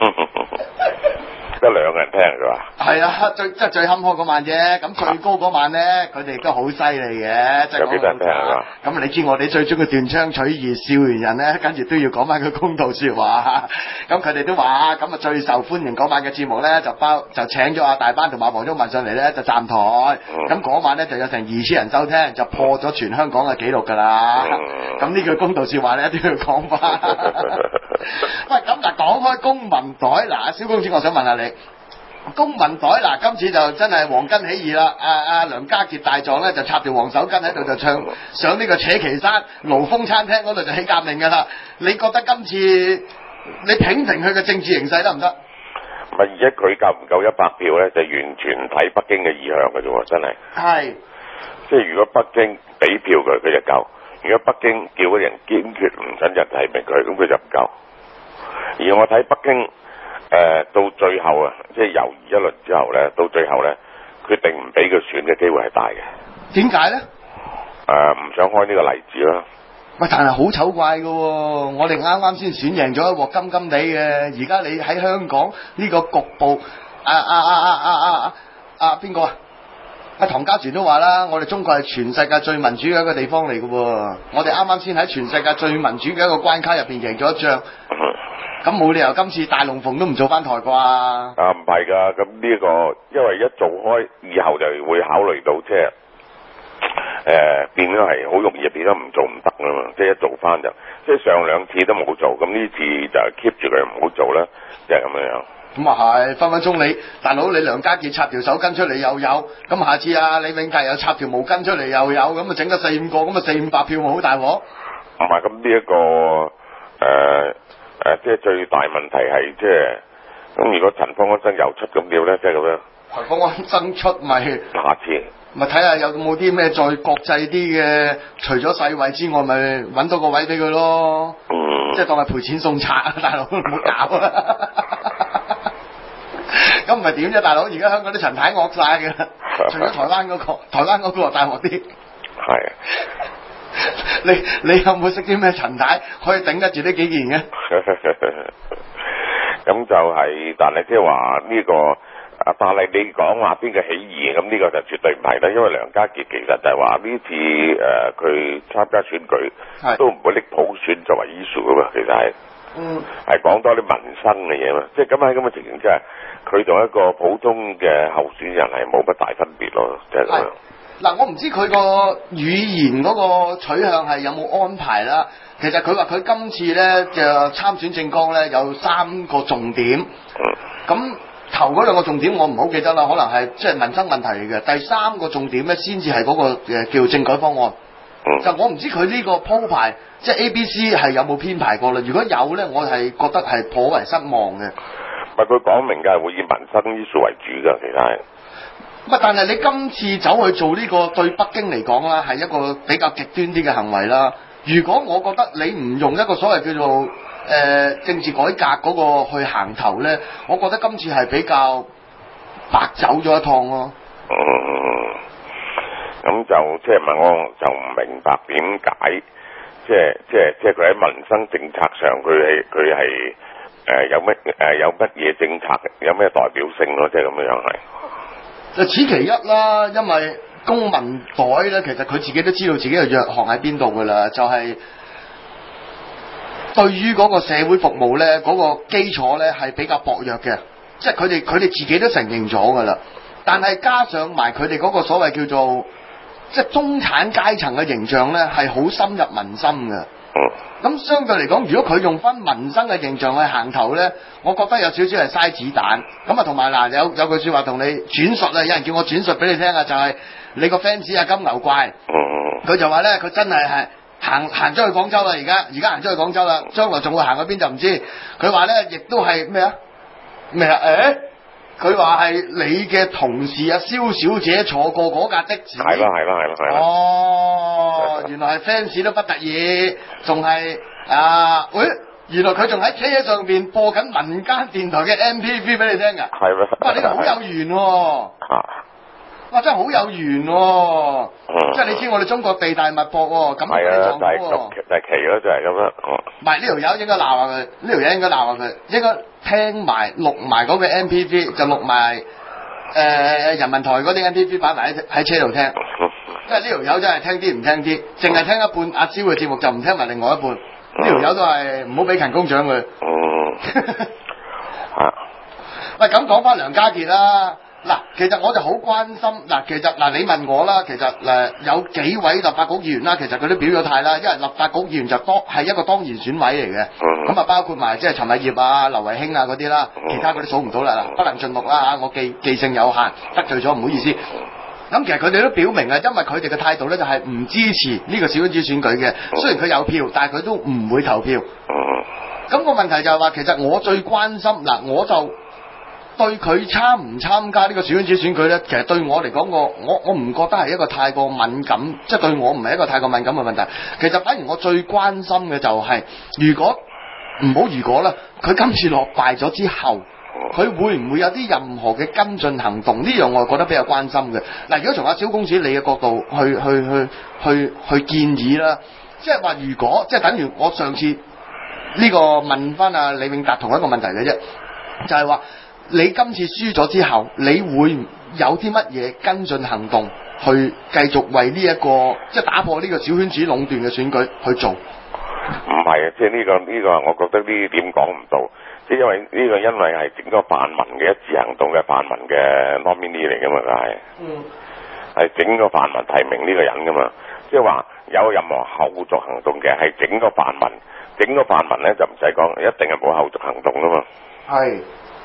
得2個人聽係嘛？ 係啊，最坎坷嗰晚啫。咁最高嗰晚咧，佢哋都好犀利嘅，即係有幾多人聽係嘛？ 咁你知我哋最中意斷章取義，笑完人咧，跟住都要講翻佢公道說話。咁佢哋都話，咁啊最受歡迎嗰晚嘅節目咧，就請咗阿大班同埋黃毓民上嚟咧，就站台。咁嗰晚咧就有成2000人收聽，就破咗全香港嘅紀錄㗎啦。咁呢句公道說話咧都要講翻。喂，咁嗱，講開公民袋，嗱，蕭公子，我想問下你，公民袋嗱，今次就真係黃巾起義啦！阿梁家傑大狀咧就插條黃手巾喺度就唱上呢個扯旗山盧峰餐廳嗰度就起革命㗎啦！你覺得今次你評佢嘅政治形勢得唔得？ 咪而家佢夠唔夠100票咧，就完全睇北京嘅意向㗎啫喎，真係。係。即係如果北京俾票佢就夠；如果北京叫嗰人堅決唔準人提名佢，咁佢就唔夠。而我睇北京到最後啊，即係猶豫一輪之後咧，到最後咧，決定唔俾佢選嘅機會係大嘅。點解咧？唔想開呢個例子啦。喂，但係好醜怪㗎喎！我哋啱啱先選贏咗一鑊金金地嘅，而家你喺香港呢個局部邊個啊？唐家全都話啦，我哋中國係全世界最民主嘅一個地方嚟嘅喎。我哋啱啱先喺全世界最民主嘅一個關卡入邊贏咗一仗。咁冇理由今次大龍鳳都唔做翻台啩？唔係㗎，咁呢個因為一做開，以後就會考慮到即係變咗係好容易變咗唔做唔得㗎嘛。即係一做翻就即係上2次都冇做，咁呢次就 keep 住佢唔好做啦，即係咁樣。咁啊係，分分鐘你大佬你梁家傑插條手巾出嚟又有，咁下次啊李永達又插條毛巾出嚟又有，咁啊整得4-5個，咁啊400-500票咪好大鑊？唔係，咁呢一個即係最大問題係即係咁，如果陳方安生又出咁料咧，即係咁樣。陳方安生出咪下次咪睇下有冇啲咩再國際啲嘅，除咗世衛之外，咪揾到個位俾佢咯。即係當係賠錢送賊啊，大佬唔好搞啊！咁唔係點啫，大佬？而家香港啲陳太惡晒嘅，除咗台灣嗰個，台灣嗰個大鑊啲。 係。 你有冇識啲咩陳太可以頂得住呢幾件嘅？ 咁就係，但係即係話呢個。但係你講話邊個起義，咁呢個就絕對唔係啦，因為梁家傑其實就係話呢次佢參加選舉都唔會拎普選作為 issue 噶嘛，其實係係講多啲民生嘅嘢嘛，即係咁喺咁嘅情形之下，佢同一個普通嘅候選人係冇乜大分別咯，即係咁樣。 嗱，我唔知佢個語言嗰個取向係有冇安排啦。其實佢話佢今次咧就參選政綱咧有3個重點，咁。頭嗰2個重點我唔好記得啦，可能係即係民生問題嚟嘅。第3個重點咧，先至係嗰個叫政改方案。就我唔知佢呢個鋪排，即係 A、B、C 係有冇編排過啦。如果有咧，我係覺得係頗為失望嘅。 唔係佢講明㗎，係會以民生issue為主㗎，其實係。 但係你今次走去做呢個對北京嚟講啦，係一個比較極端啲嘅行為啦。如果我覺得你唔用一個所謂叫做政治改革嗰個去行頭咧，我覺得今次係比較白走咗一趟咯。 咁就即係問我就唔明白點解，即係佢喺民生政策上佢係有乜嘢政策有咩代表性咯？即係咁樣係。 就此其一啦，因為公民袋咧，其實佢自己都知道自己嘅弱項喺邊度噶啦，就係。對於嗰個社會服務咧，嗰個基礎咧係比較薄弱嘅，即係佢哋自己都承認咗㗎啦。但係加上埋佢哋嗰個所謂叫做即係中產階層嘅形象咧，係好深入民心嘅。咁相對嚟講，如果佢用翻民生嘅形象去行頭咧，我覺得有少少係嘥子彈。咁啊，同埋嗱有句説話同你轉述啊，有人叫我轉述俾你聽啊，就係你個 fans 啊金牛怪，佢就話咧佢真係行咗去廣州啦，而家行咗去廣州啦，將來仲會行去邊就唔知。佢話咧，亦都係咩啊？佢話係你嘅同事啊，蕭小姐坐過嗰架的士。係啦。哦，原來係 fans 都不得已，仲係原來佢仲喺車上邊播緊民間電台嘅 MPV 俾你聽㗎。係咩？哇！呢個好有緣喎。哇！真係好有緣喎，即係你知我哋中國地大物博喎，咁嘅狀況喎。就係奇咯，就係咁樣。唔係呢條友應該鬧下佢，呢條友應該鬧下佢，應該聽埋錄埋嗰個 MPV，就錄埋人民台嗰啲 MPV 擺埋喺車度聽。即係呢條友真係聽啲唔聽啲，淨係聽一半阿蕭嘅節目就唔聽埋另外一半。呢條友都係唔好俾勤工獎佢。喂，咁講翻梁家傑啦。嗱，其實我就好關心嗱，其實你問我啦，其實有幾位立法局議員啦，其實佢都表咗態啦，因為立法局議員就係一個當然選委嚟嘅，咁啊包括埋即係陳偉業啊、劉慧卿啊嗰啲啦，其他嗰啲數唔到啦，不能盡錄啦嚇，我記性有限，得罪咗唔好意思。咁其實佢哋都表明啊，因為佢哋嘅態度咧就係唔支持呢個小圈子選舉嘅，雖然佢有票，但係佢都唔會投票。咁個問題就係話，其實我最關心嗱，我就對佢參唔參加呢個小圈子選舉咧，其實對我嚟講，我唔覺得係一個太過敏感，即係對我唔係一個太過敏感嘅問題。其實反而我最關心嘅就係，如果啦，佢今次落敗咗之後，佢會唔會有啲任何嘅跟進行動？呢樣我係覺得比較關心嘅。嗱，如果從阿蕭公子你嘅角度去建議啦，即係話如果即係等於我上次呢個問翻阿李永達同一個問題嘅啫，就係話你今次輸咗之後，你會有啲乜嘢跟進行動去繼續為呢一個即係打破呢個小圈子壟斷嘅選舉去做？ 唔係啊，即係呢個，我覺得呢點講唔到。即係因為呢個因為係整個泛民嘅一致行動嘅泛民嘅 nominee 嚟噶嘛，係整個泛民提名呢個人噶嘛，即係話有任何後續行動嘅係整個泛民咧就唔使講，一定係冇後續行動噶嘛。 係，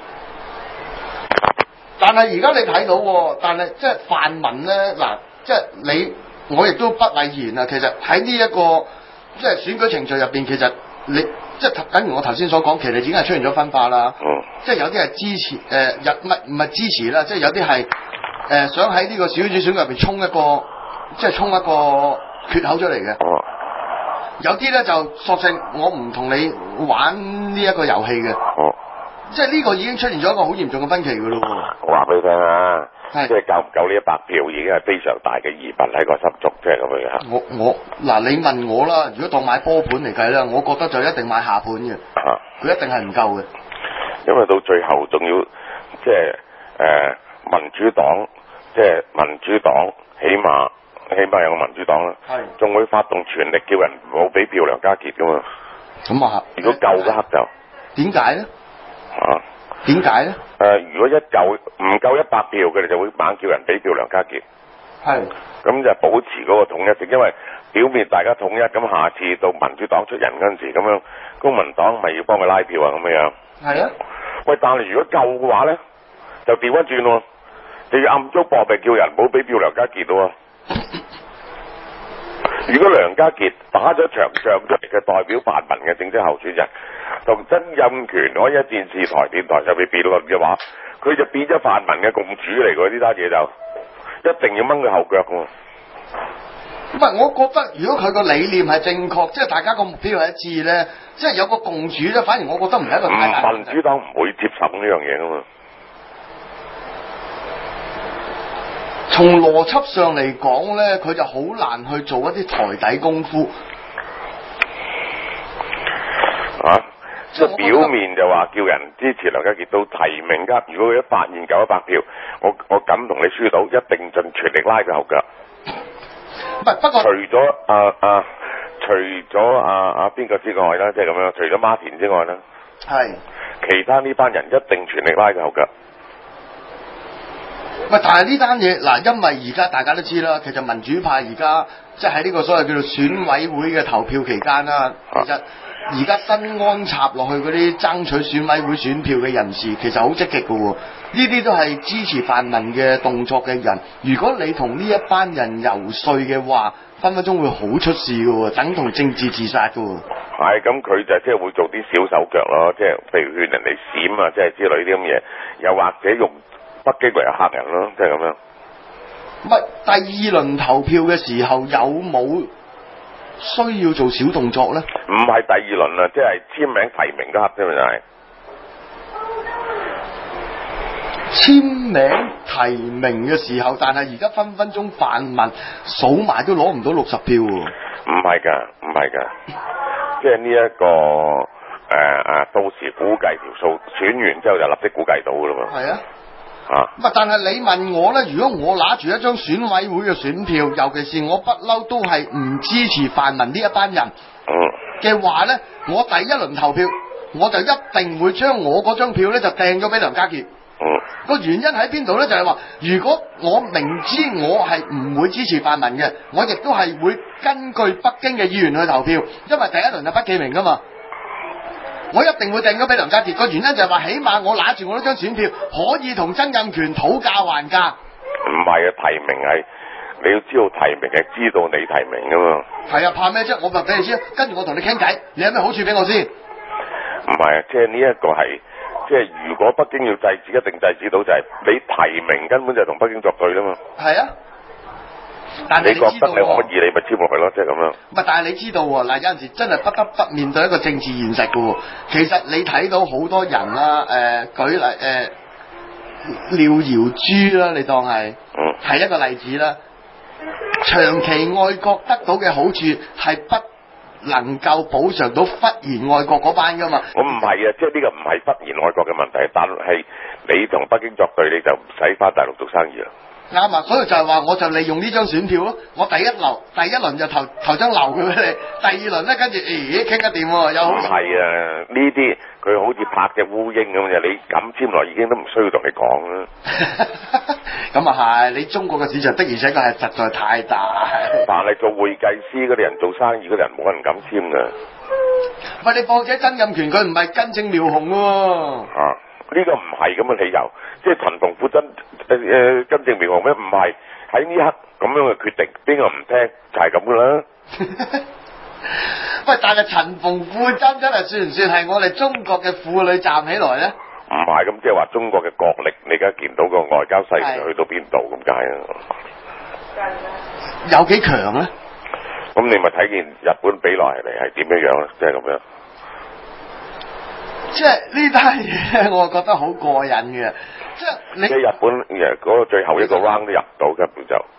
但係而家你睇到，但係即係泛民咧嗱，即係我亦都不諱言啊。其實喺呢一個即係選舉程序入邊，其實你。即係等於我頭先所講，其實已經係出現咗分化啦。即係有啲係支持，唔係支持啦，即係有啲係想喺呢個小圈子選舉入邊衝一個缺口出嚟嘅。 哦。 有啲咧就索性我唔同你玩呢一個遊戲嘅。 哦。 即係呢個已經出現咗一個好嚴重嘅分歧㗎咯喎。 我話俾你聽啊， 係即係夠唔夠呢100票已經係非常大嘅疑問喺個心中，即係咁樣嚇。 我嗱你問我啦，如果當買波盤嚟計咧，我覺得就一定買下盤嘅。佢一定係唔夠嘅。 因為到最後仲要即係民主黨，即係民主黨起碼有個民主黨啦，仲會發動全力叫人唔好俾票梁家傑噶嘛。 咁啊， 如果夠嗰刻就點解咧？點解咧？ 如果唔夠100票，佢哋就會猛叫人俾票梁家傑。 係。咁就保持嗰個統一性，因為表面大家統一，咁下次到民主黨出人嗰陣時，咁樣公民黨咪要幫佢拉票啊，咁樣。係啊。喂，但係如果夠嘅話咧，就調翻轉喎，就要暗中搏命叫人唔好俾票梁家傑咯。如果梁家傑打咗場仗出嚟嘅代表泛民嘅正式候選人，同曾蔭權可以喺電視台、電台上面辯論嘅話，佢就變咗泛民嘅共主嚟㗎，呢單嘢就一定要掹佢後腳㗎。 唔係，我覺得如果佢個理念係正確，即係大家個目標係一致咧，即係有個共主咧，反而我覺得唔係一個太大。 民主黨唔會接受呢樣嘢㗎嘛。 從邏輯上嚟講咧，佢就好難去做一啲台底功夫。即係表面就話叫人支持梁家傑到提名㗎，如果佢一發現夠100票，我敢同你輸到，一定盡全力拉佢後腳。 不過除咗邊個之外啦，即係咁樣，除咗馬田之外啦， 係其他呢班人一定全力拉佢後腳。 但係呢單嘢嗱，因為而家大家都知啦，其實民主派而家即係喺呢個所謂叫做選委會嘅投票期間啦，其實而家新安插落去嗰啲爭取選委會選票嘅人士，其實好積極㗎喎。呢啲都係支持泛民嘅動作嘅人。如果你同呢一班人游說嘅話，分分鐘會好出事㗎喎，等同政治自殺㗎喎。 係，咁佢就即係會做啲小手腳咯，即係譬如勸人哋閃啊，即係之類啲咁嘢，又或者用北京為客人咯，即係咁樣。 唔係第二輪投票嘅時候有冇需要做小動作咧？ 唔係第二輪啊，即係簽名提名嗰刻啫嘛，就係。 簽名提名嘅時候，但係而家分分鐘泛民數埋都攞唔到60票喎。 唔係㗎，即係呢一個到時估計條數選完之後就立即估計到㗎啦嘛。係啊。但係你問我咧，如果我拿住一張選委會嘅選票，尤其是我不嬲都係唔支持泛民呢一班人嘅話咧，我第一輪投票我就一定會將我嗰張票咧就掟咗俾梁家傑。個原因喺邊度咧？就係話，如果我明知我係唔會支持泛民嘅，我亦都係會根據北京嘅意願去投票，因為第一輪係不記名噶嘛。我一定會掟咗俾梁家傑。個原因就係話，起碼我拿住我呢張選票，可以同曾蔭權討價還價。唔係啊，提名係你要知道提名係知道你提名噶嘛。係啊，怕咩啫？我咪俾你知，跟住我同你傾偈，你有咩好處俾我先？唔係啊，即係呢一個係。即係如果北京要制止，一定制止到就係你提名根本就同北京作對啦嘛。係啊，但係你覺得你可以，你咪簽落去咯，即係咁樣。唔係，但係你知道喎，嗱有陣時真係不得不面對一個政治現實㗎喎。其實你睇到好多人啦，舉例廖瑤珠啦，你當係係一個例子啦。長期愛國得到嘅好處係不能夠補償到忽然愛國嗰班噶嘛？我唔係啊，即係呢個唔係忽然愛國嘅問題，但係你同北京作對，你就唔使返大陸做生意啦。啱啊，所以就係話，我就利用呢張選票咯。我第一輪就投張流佢俾你，第二輪咧跟住傾得掂喎，有好。唔係啊，呢啲佢好似拍隻烏蠅咁嘅，你咁簽來已經都唔需要同你講啦。咁啊係，你中國嘅市場的而且確係實在太大。但係做會計師嗰啲人做生意嗰啲人冇可能咁簽㗎。喂，你況且曾蔭權佢唔係根正苗紅喎。呢個唔係咁嘅理由，即係陳同富根正苗紅咩？唔係喺呢刻咁樣嘅決定，邊個唔聽就係咁噶啦。喂，但係陳馮富珍真係算唔算係我哋中國嘅婦女站起來咧？ 唔係咁，即係話中國嘅國力，你而家見到個外交勢力去到邊度咁解啊？ 有幾強咧？ 咁你咪睇見日本比落嚟係點樣樣咧？即係咁樣。 即係呢單嘢，我覺得好過癮嘅。即係你即係日本嗰個最後一個 round 都入唔到，根本就。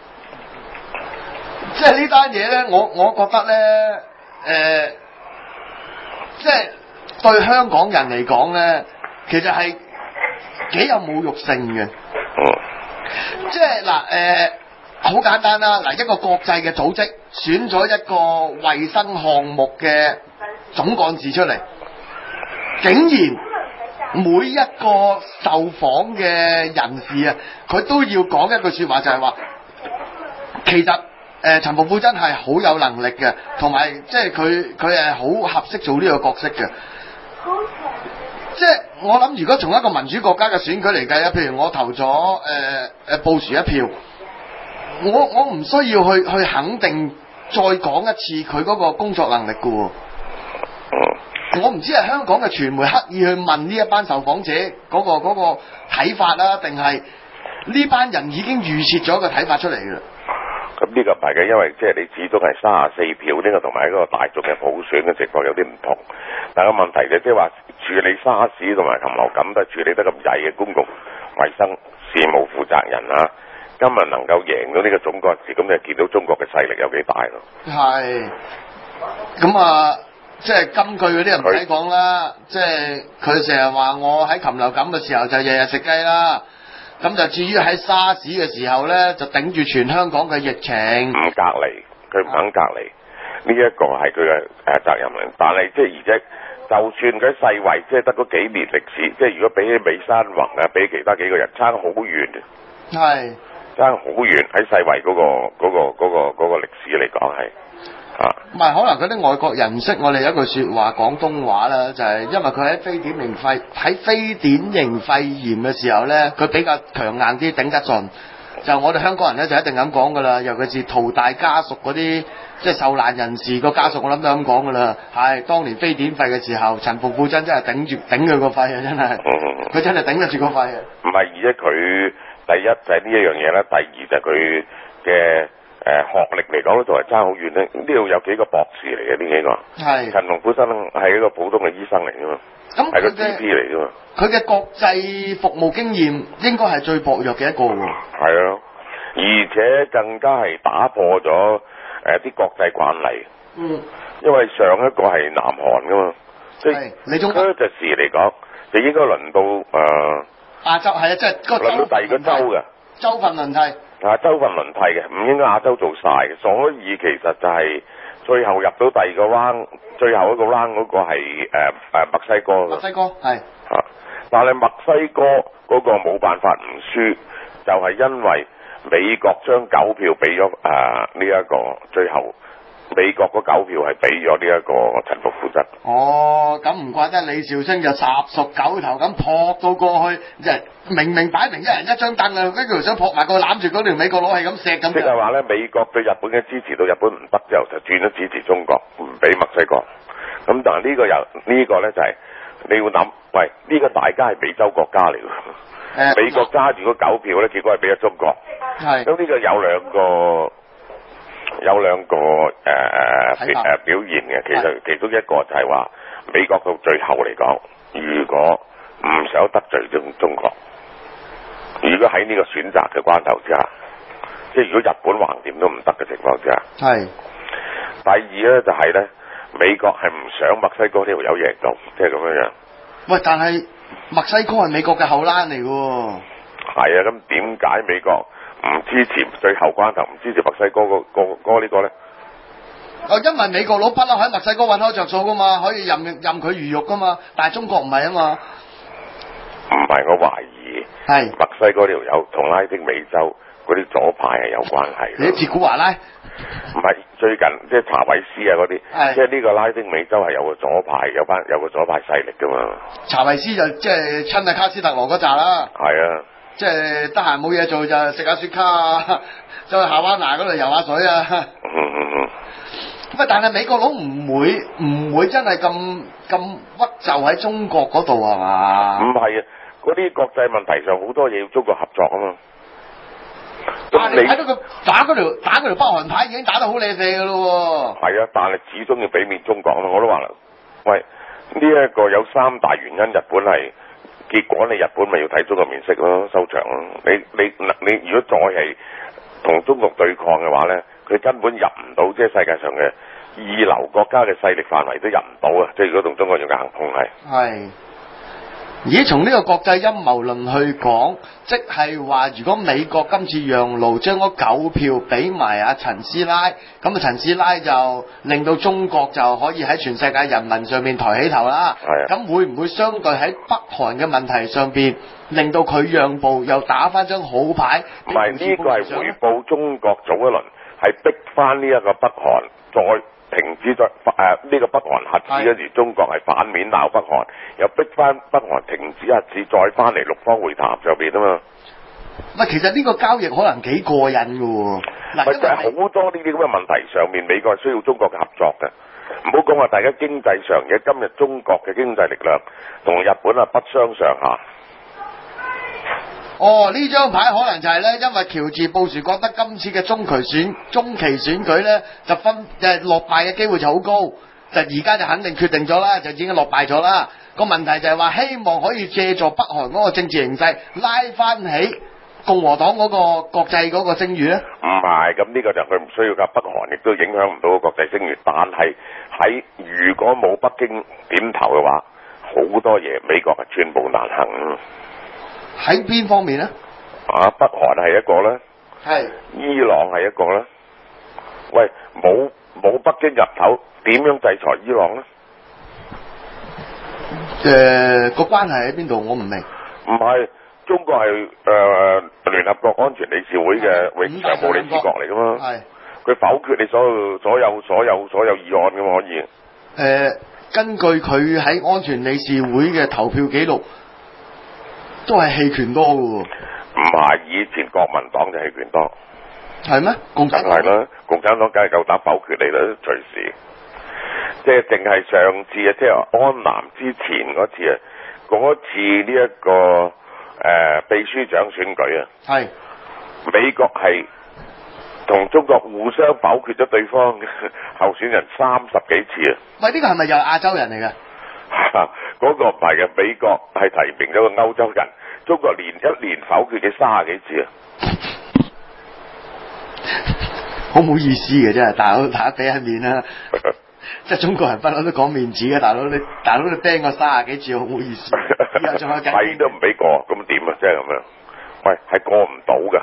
即係呢單嘢咧，我覺得咧，即係對香港人嚟講咧，其實係幾有侮辱性嘅。即係嗱，好簡單啦，嗱，一個國際嘅組織選咗一個衛生項目嘅總幹事出嚟，竟然每一個受訪嘅人士啊，佢都要講一句說話，就係話，其實陳馮富珍係好有能力嘅，同埋即係佢係好合適做呢個角色嘅。即係我諗，如果從一個民主國家嘅選舉嚟計啊，譬如我投咗布殊一票，我唔需要去肯定再講一次佢嗰個工作能力嘅喎。我唔知係香港嘅傳媒刻意去問呢一班受訪者嗰個睇法啦，定係呢班人已經預設咗個睇法出嚟嘅啦。 咁呢個唔係嘅，因為即係你始終係34票呢個同埋一個大眾嘅普選嘅情況有啲唔同。但係個問題就即係話處理沙士同埋禽流感都係處理得咁曳嘅公共衛生事務負責人啊，今日能夠贏到呢個總幹事，咁就見到中國嘅勢力有幾大咯。係。 咁啊，即係金句嗰啲人唔使講啦，即係佢成日話我喺禽流感嘅時候就日日食雞啦。咁就至於喺沙士嘅時候咧，就頂住全香港嘅疫情， 唔隔離，佢唔肯隔離，呢一個係佢嘅責任嚟。但係即係而且，就算佢世衛，即係得嗰幾年歷史，即係如果比起美山宏啊，比其他幾個人差好遠， 係差好遠喺世衛嗰個歷史嚟講係。 唔係，可能嗰啲外國人唔識我哋有一句説話廣東話啦，就係因為佢喺非典型肺炎嘅時候咧，佢比較強硬啲，頂得順。就我哋香港人咧就一定咁講噶啦，尤其是淘大家屬嗰啲即係受難人士個家屬，我諗都咁講噶啦。係當年非典肺嘅時候，陳馮富珍真係頂佢個肺啊！真係，佢真係頂得住個肺啊！ 唔係，而且佢第一就係呢一樣嘢啦，第二就係佢嘅。學歷嚟講咧，仲係爭好遠咧。呢度有幾個博士嚟嘅，呢幾個。係。陳馮富珍係一個普通嘅醫生嚟㗎嘛。咁係個 GP 嚟㗎嘛。佢嘅國際服務經驗應該係最薄弱嘅一個喎。係啊，而且更加係打破咗啲國際慣例。嗯。因為上一個係南韓㗎嘛，即係你中科就時嚟講，就應該輪到亞洲係啊，即係輪到第二個州嘅州份輪替。州份輪替嘅，唔應該亞洲做晒嘅，所以其實就係最後入到第二個 round，最後一個 round 嗰個係墨西哥。墨西哥係。但係墨西哥嗰個冇辦法唔輸，就係因為美國將9票俾咗呢一個最後。美國嗰9票係俾咗呢一個陳馮富珍。哦，咁唔怪得李兆星就10熟9頭咁撲到過去，即係明擺明一人一張凳啊，跟住想撲埋個攬住嗰條美國佬係咁錫咁。即係話咧，美國對日本嘅支持到日本唔得之後，就轉咗支持中國，唔俾墨西哥。咁但係呢個呢個咧就係、是、你要諗，喂，呢、這個大家係美洲國家嚟㗎，美國揸住嗰9票咧，結果係俾咗中國。係。咁呢個有兩個表現嘅，其中一個就係話美國到最後嚟講，如果唔想得罪中國，如果喺呢個選擇嘅關頭之下，即係如果日本橫掂都唔得嘅情況之下，係。第二咧就係咧，美國係唔想墨西哥呢條友贏到，即係咁樣樣。喂，但係墨西哥係美國嘅後欄嚟喎。係啊，咁點解美國唔支持最後關頭，唔支持墨西哥個呢個咧？因為美國佬不嬲喺墨西哥揾開着數噶嘛，可以任佢魚肉噶嘛，但係中國唔係啊嘛。唔係，我懷疑係墨西哥條友同拉丁美洲嗰啲左派係有關係。你捷古華拉？唔係，最近即係查韋斯啊嗰啲，即係呢個拉丁美洲係有個左派，有個左派勢力噶嘛。查韋斯就即係親阿卡斯特羅嗰扎啦。係啊。即係得閒冇嘢做就食下雪茄啊，走去夏灣拿嗰度游下水啊。 喂，但係美國佬唔會真係咁屈就喺中國嗰度係嘛？ 唔係啊，嗰啲國際問題上好多嘢要中國合作啊嘛。 但係你睇到佢打嗰條北韓牌已經打得好靚啡㗎咯喎。 係啊，但係始終要俾面中國咯。我都話啦，喂，呢一個有三大原因，日本係結果你日本咪要睇中國面色咯，收場咯。你如果再係同中國對抗嘅話咧，佢根本入唔到即係世界上嘅二流國家嘅勢力範圍都入唔到啊！即係如果同中國要硬碰係。 係。而從呢個國際陰謀論去講，即係話如果美國今次讓路，將嗰9票俾埋阿陳師奶，咁啊陳師奶就令到中國就可以喺全世界人民上面抬起頭啦。 係啊。 咁會唔會相對喺北韓嘅問題上邊，令到佢讓步，又打翻張好牌？ 唔係呢個係回報中國早一輪，係逼翻呢一個北韓再停止咗呢個北韓核試，跟住中國係反面鬧北韓，又逼翻北韓停止核試，再翻嚟六方會談上邊啊嘛。 喂，其實呢個交易可能幾過癮嘅喎。 咪就係好多呢啲咁嘅問題上面，美國係需要中國嘅合作嘅。唔好講話大家經濟上嘅，今日中國嘅經濟力量同日本啊不相上下。 哦，呢張牌可能就係咧，因為喬治布殊覺得今次嘅中期選舉咧，就落敗嘅機會就好高，就而家就肯定決定咗啦，就已經落敗咗啦。個問題就係話，希望可以借助北韓嗰個政治形勢，拉翻起共和黨嗰個國際嗰個聲譽咧。 唔係，咁呢個就佢唔需要㗎。北韓亦都影響唔到國際聲譽，但係如果冇北京點頭嘅話，好多嘢美國係寸步難行。 喺邊方面咧？ 北韓係一個啦， 係伊朗係一個啦。喂，冇北京入頭，點樣制裁伊朗咧？ 個關係喺邊度？我唔明。 唔係，中國係聯合國安全理事會嘅永常務理事國嚟噶嘛？ 係。 佢否決你所有議案噶嘛？可以。 根據佢喺安全理事會嘅投票記錄，都係棄權多嘅喎。 唔係，以前國民黨就棄權多。 係咩？共產黨係啦，共產黨梗係夠膽否決你啦，隨時。即係淨係上次啊，即係安南之前嗰次啊，嗰次呢一個秘書長選舉啊， 係美國係同中國互相否決咗對方嘅候選人30幾次啊！ 喂，呢個係咪又係亞洲人嚟嘅？ 嗰個唔係嘅，美國係提名咗個歐洲人，中國連一年否決佢30幾次啊！ 好冇意思嘅真係，大佬大家俾下面啦。即係中國人不嬲都講面子嘅，大佬你釘我30幾次，好冇意思。以後仲有睇都唔俾過，咁點啊？即係咁樣，喂，係過唔到㗎。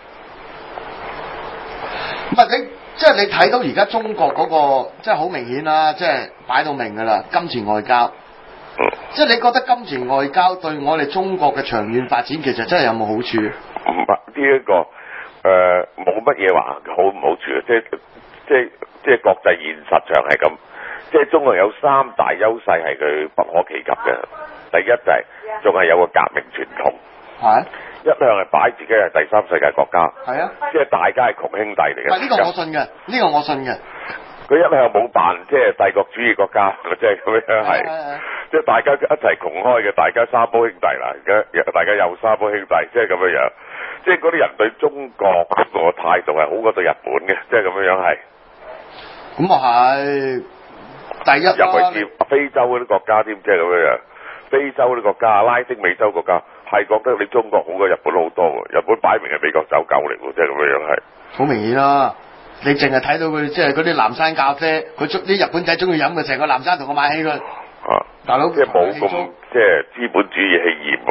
唔係即係你睇到而家中國嗰個，即係好明顯啦，即係擺到明㗎啦，金錢外交。即係你覺得金錢外交對我哋中國嘅長遠發展，其實真係有冇好處？ 唔係呢一個冇乜嘢話好唔好處嘅，即係國際現實上係咁，即係中國有3大優勢係佢不可企及嘅。第一就係仲係有個革命傳統， 係一向係擺自己係第三世界國家， 係啊， 即係大家係窮兄弟嚟嘅。 呢個我信嘅，呢個我信嘅。 佢一向冇扮即係帝國主義國家，即係咁樣係，即係大家一齊窮開嘅，大家三胞兄弟啦，大家又三胞兄弟，即係咁樣樣。即係嗰啲人對中國嗰個態度係好過對日本嘅，即係咁樣樣係。 咁啊係，第一入去非洲嗰啲國家添，即係咁樣樣。非洲嗰啲國家、拉丁美洲國家係覺得你中國好過日本好多喎，日本擺明係美國走狗嚟喎，即係咁樣樣係。好明顯啦，你淨係睇到佢即係嗰啲藍山咖啡，佢啲日本仔中意飲嘅，成個藍山同我買起佢。大佬即係冇咁即係資本主義氣焰，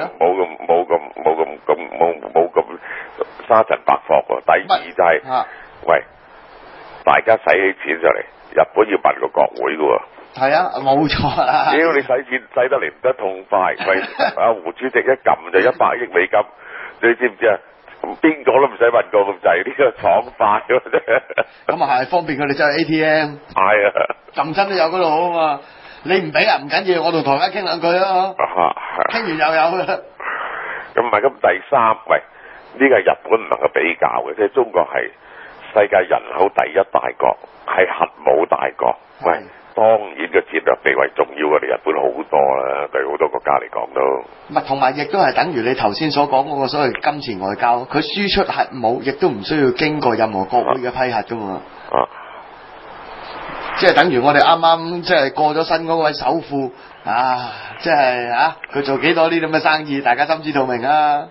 冇咁沙塵白霍喎。第二就係，喂，大家使起錢上嚟，日本要問個國會嘅喎。 係啊，冇錯啦。 屌你使錢使得嚟唔得痛快，喂，阿胡主席一撳就100億美金，你知唔知啊？邊個都唔使問過咁滯，呢個爽快喎真係。咁啊係，方便佢哋走去 ATM。係啊，撳親都有嗰度好啊嘛。你唔俾啊唔緊要，我同台灣傾兩句啊。傾完又有啦。咁唔係咁第三，喂，呢個係日本唔能夠比較嘅，即係中國係世界人口第一大國，係核武大國。喂，當然個戰略地位重要過你日本好多啦，對好多國家嚟講都。 唔係，同埋亦都係等於你頭先所講嗰個所謂金錢外交，佢輸出核武亦都唔需要經過任何國會嘅批核噶嘛。即係等於我哋啱啱即係過咗身嗰位首富啊，即係佢做幾多呢啲咁嘅生意，大家心知肚明啊。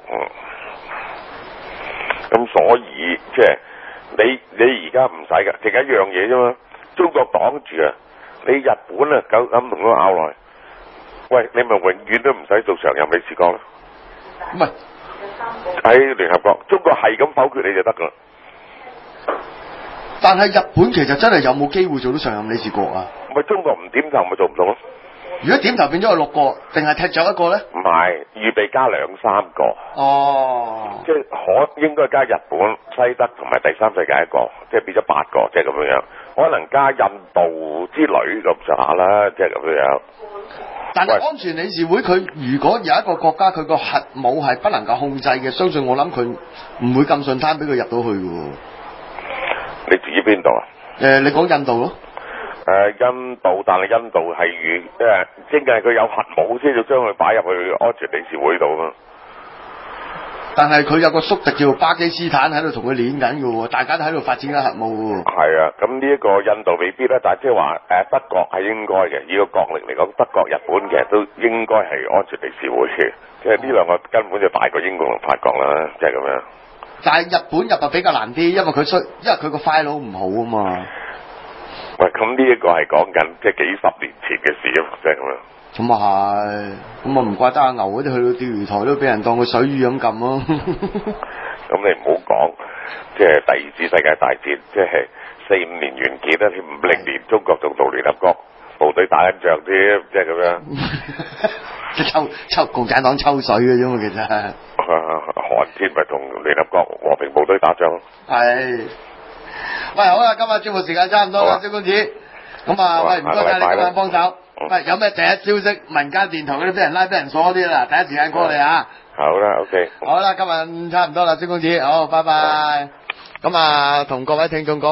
咁所以即係你而家唔使㗎，淨係一樣嘢啫嘛。中國擋住啊，你日本啊夠咁同佢拗落去，喂，你咪永遠都唔使做常任理事國咯。 唔係喺聯合國，中國係咁否決你就得㗎啦。 但係日本其實真係有冇機會做到常任理事國啊？ 咪中國唔點頭咪做唔到咯。 如果點頭變咗有6個，定係踢走一個咧？ 唔係，預備加2、3個。 哦。 即係應該加日本、西德同埋第三世界一個，即係變咗8個，即係咁樣。可能加印度之類咁上下啦，即係咁樣。 但係安全理事會佢如果有一個國家佢個核武係不能夠控制嘅，相信我諗佢唔會咁順攤俾佢入到去嘅喎。 你至於邊度啊？ 你講印度咯。 印度，但係印度係即係佢有核武先至將佢擺入去安全理事會度嘛。 但係佢有個宿敵叫巴基斯坦喺度同佢練緊嘅喎，大家都喺度發展緊核武嘅喎。係啊，咁呢一個印度未必啦，但係即係話德國係應該嘅，以個國力嚟講，德國、日本其實都應該係安全理事會嘅，即係呢兩個根本就大過英國同法國啦，即係咁樣。 但係日本入比較難啲，因為佢個 file 唔好啊嘛。 喂，咁呢一個係講緊即係幾十年前嘅事啊，即係咁樣。 咁啊係，咁啊唔怪得阿牛嗰啲去到釣魚台都俾人當佢水魚咁撳咯。 咁你唔好講，即係第2次世界大戰，即係45年完結啦，50年中國仲到聯合國部隊打緊仗添，即係咁樣。 抽共產黨抽水嘅啫嘛，其實。 韓戰咪同聯合國和平部隊打仗咯。 係。喂，好啦，今日節目時間差唔多啦，蕭公子。咁啊，喂，唔該晒你今晚幫手。喂，有咩第一消息？民間電台嗰啲俾人拉、俾人鎖嗰啲啦，第一時間 call 你啊！ 好啦 ，OK。 好啦，今日差唔多啦，蕭公子，好，拜拜。咁啊，同各位聽眾講。